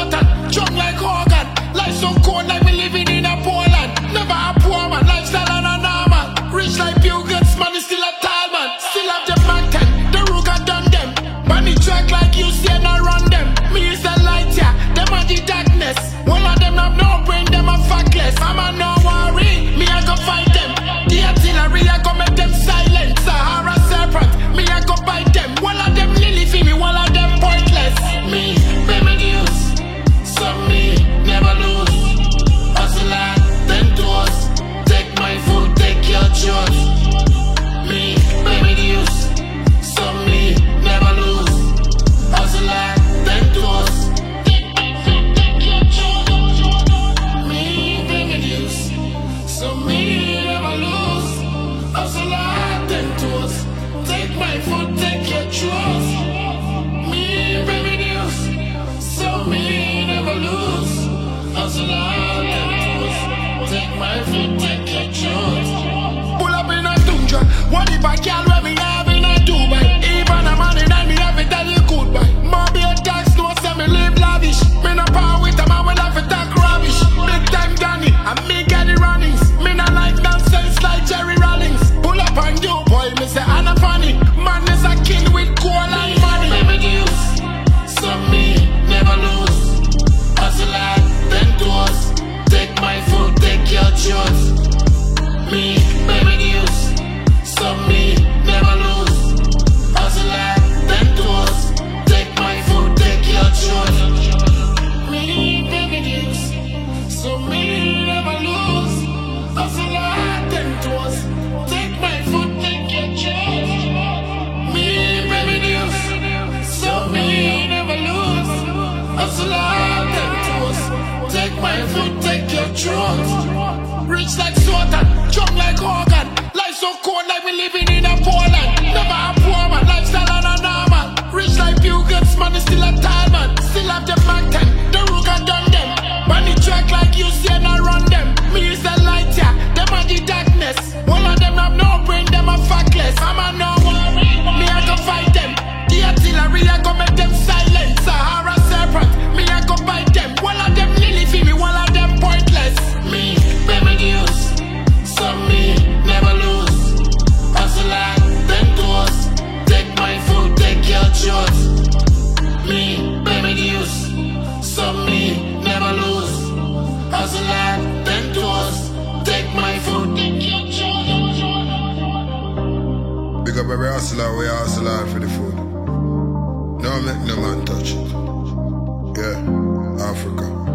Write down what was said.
Satan, drunk like Hogan. Life so cold like we living in a Poland. Never a poor man, lifestyle and a normal. Rich like Bill Gates, man, is still a tall man. Still have the Mac 10, the Ruger done them. Money track like you see and I run them. Me is the light, yeah, them are the darkness. All of them have no brain, them are factless. I'm a no worry, me I go fight them. The artillery, I go make them silent. Sahara serpent, me I go bite them. All of them lily for me, all of them pointless. Me, baby news, so me never lose. Hustle hard, then toes. Take my food, take your choice. Me, baby news, so me never lose. Hustle hard, then toes. Take my food, take your choice. Me, baby news, so me never lose. Hustle hard, then toes. Take my food, take your choice. Me, baby news, so me never lose. Hustle hard, then toes. Take my food, take your choice. Pull up in a tundra. What if I can't where me have in a Dubai? Even a man in me have to tell you goodbye. Mommy a tax no say me live lavish. Me no power with a man will have to talk rubbish. Big time Danny and me get the runnings. Me no like nonsense like Jerry Rollins. Pull up on you boy, me say I'm not funny. Man is a king with coal and money. Baby news, so me never lose. Hustle hard, then toes. Take my food, take your choice. Me, baby news, so me never lose. Hustle hard, then toes. Take my food, take your choice. Me, baby news, so me never lose. Hustle hard, then toes. Take my food, take your choice. Me, baby news, so me never lose. Hustle hard, then toes. Take my food, take your choice. Rich like Satan, drunk like Hogan. Life so cold like we living in a Poland. Never a poor man, lifestyle and a normal. Rich like Bill Gates, man, is still a tall man. Still have the Mac 10, the Ruger done them. Money track like you see and I run them. Me is the light, yeah, them are the darkness. All of them have no brain, them are factless. I'm a no worry, me I go fight them. The artillery, I go make them silent. Sahara serpent, me I go bite them. All of them lily for me, all of them pointless. Me, baby news, so me never lose. Hustle hard, then toes. Take my food, take your choice. Me, baby news, so me never lose. Hustle hard, then toes. Take my food, take your choice. Big up every hustler, we hustle hard for the food. No make no man touch it. Yeah, Africa.